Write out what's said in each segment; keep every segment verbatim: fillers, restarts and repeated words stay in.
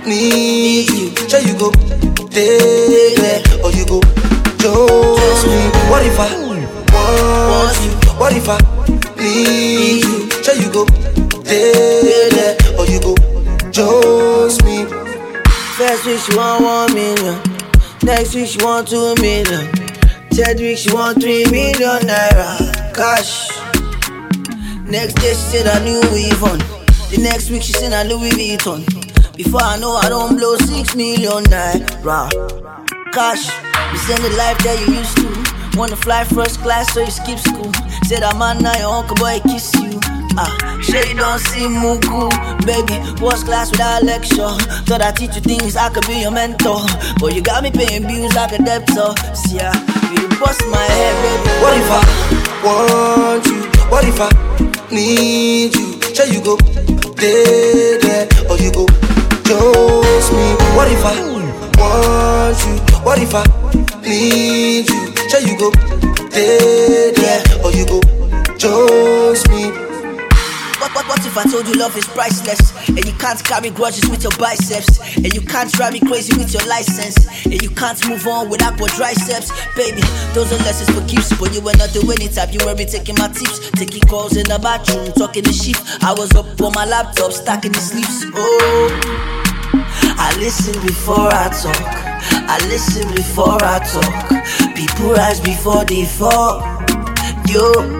need you. Sure you go there or you go just me. What if I want you? What if I need you? Sure you go there or you go just me. First week she want one million, next week she want two million, third week she want three million naira cash. Next day she said I knew Louis on. The next week she said I Louis Vuitton. Before I know I don't blow six million naira cash. You send the life that you used to. Wanna fly first class so you skip school. Said I'm man now your uncle boy kiss you. Ah, sure you don't see Mugu. Baby, first class without lecture. Thought I teach you things, I could be your mentor. But you got me paying bills like a debtor. See ya, you bust my head, baby. What if I want you? What if I need you? Sure you go there, there or you go just me. What if I want you? What if I need you? Sure you go there, there or you go just me. What, what, what if I told you love is priceless? And you can't carry grudges with your biceps. And you can't drive me crazy with your license. And you can't move on without quadriceps. Baby, those are lessons for keeps. But you were not the winning type. You were me taking my tips, taking calls in the bathroom, talking the sheep. I was up on my laptop, stacking the sleeves. Oh, I listen before I talk. I listen before I talk. People rise before they fall. Yo,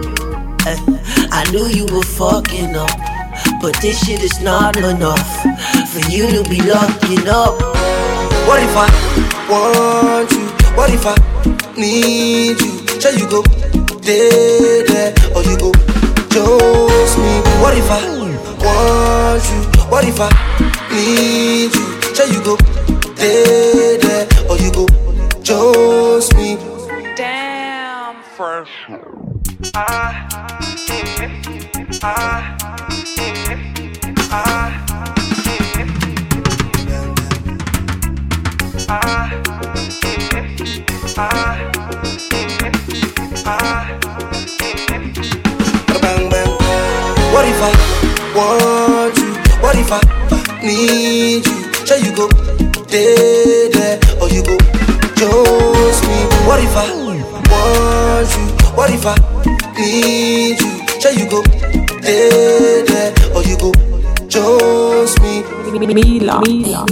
I knew you were fucking up, but this shit is not enough for you to be locking up. What if I want you? What if I need you? Sure you go there, there or you go just me. What if I want you? What if I need you? Sure you go there, there or you go just me. Damn fresh. Ah, yeah, ah, yeah, ah, yeah, ah, yeah, ah, yeah, ah, yeah. Bang bang. What if I want you? What if I need you? Sure you go there, there or you go just me. What if I want you? What if I need you? Sure you go there, there or you go just me. Mila, Mila.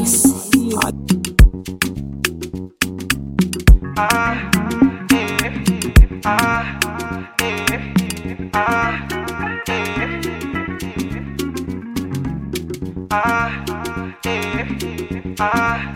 Ah, yeah, ah, yeah, ah, yeah, ah, yeah, ah.